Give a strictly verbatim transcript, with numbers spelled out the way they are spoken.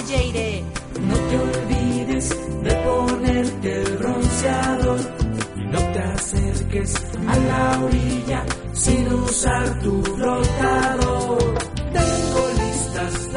Jade. No te olvides de ponerte el bronceador y no te acerques a la orilla sin usar tu flotador. Tengo listas